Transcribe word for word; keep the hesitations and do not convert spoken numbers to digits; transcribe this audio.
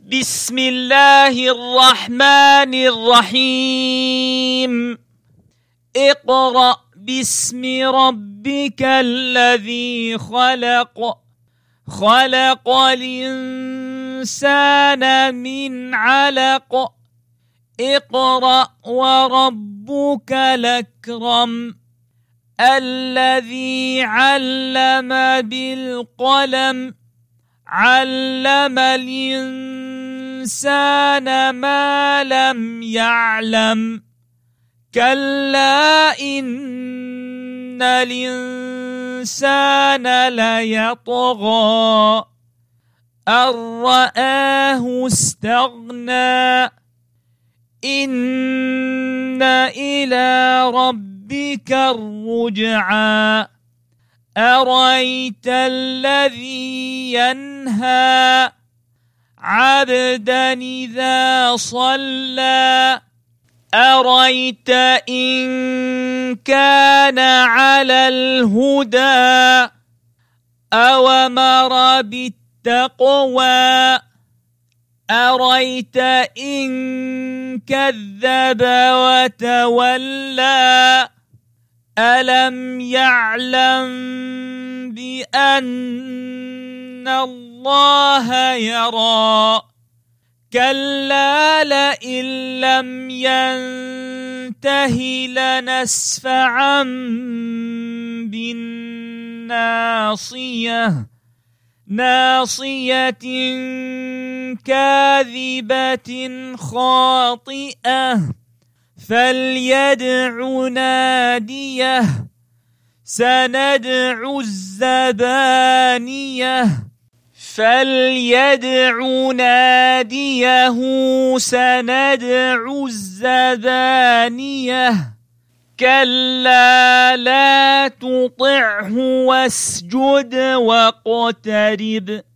بسم الله الرحمن الرحيم. اقرأ باسم ربك الذي خلق خلق الإنسان من علق اقرأ وربك الأكرم الذي علم بالقلم علم الإنسان ما لم يعلم كلا إن الإنسان ليطغى أن رآه استغنى إن إلى ربك الرجعى أرأيت الذي ينهى عبدا إذا صلى أرأيت إن كان على الهدى أوامر بالتقوى أرأيت إن كذب وتولى ألم يعلم بأن الله يرى كلا لئن لم ينته لنسفعا بالناصية ناصية كاذبة خاطئة فليدع ناديه سندع الزبانية فليدع ناديه سندع الزبانية كلا لا تطعه واسجد واقترب